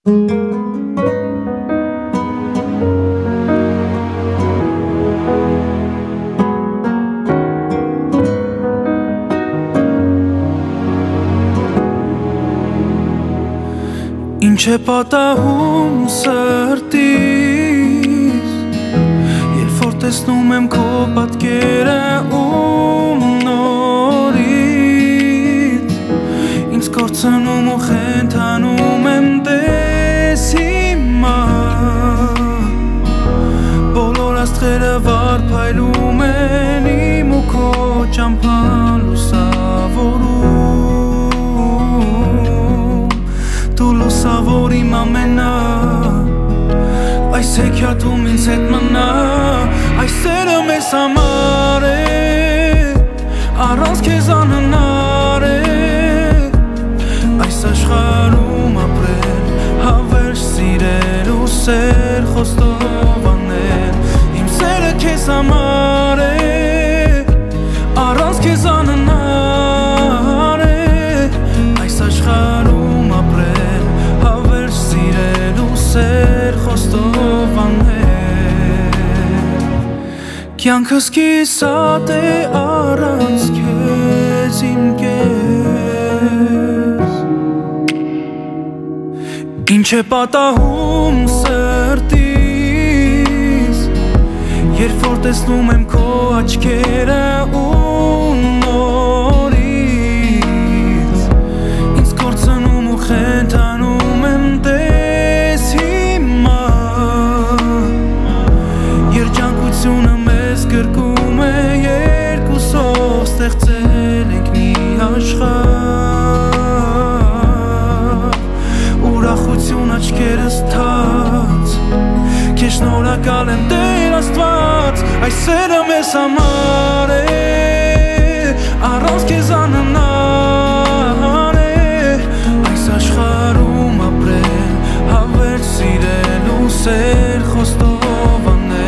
Ինչ է պատահում սրտիս, երբ որ տեսնում եմ քո պատկերը ու նորից ինձ կորցնում ու խենթանում եմ տես հիմա բոլոր աստղերը վարփայլում են իմ ու քո ճամփան լուսավոր իմ ամենա այս հեքիաթում ինձ հետ մնա այս սերը մեզ համար է առանց քեզ անհնար է այս աշխարհում ապրել հավերժ սիրել ու սեր խոստով անել իմ սերը քեզ համար է առանց քեզ անհնար է այս աշխարհում ապրել սեր խոստով անել կյանքս կիսատ է առանց քեզ իմ կես Ինչ է պատահում սրտիս երբ որ տեսնում եմ քո աչքերը ու նորից ինձ կորցնում ու խենթանում եմ Երջանկությունը մեզ գրկում է երկուսով ստեղծել ենք մի աշխարհ Ուրախություն աչքերս թաց Քեզ շնորհակալ եմ Տեր Աստված Այս սերը մեզ համար է Առանց քեզ անհնար է Այս աշխարհում ապրել հավերժ սիրել ու սեր խոստով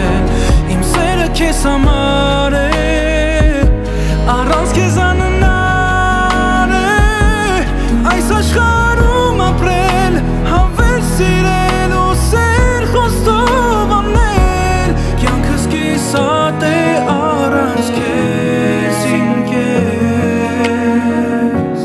Քեզ համար է առանց քեզ անհնար է այս աշխարհում ապրել հավերժ սիրել ու սեր խոստով անել կյանքս կիսատ է առանց քեզ իմ կես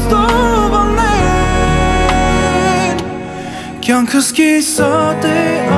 Կյանքս կիսատ է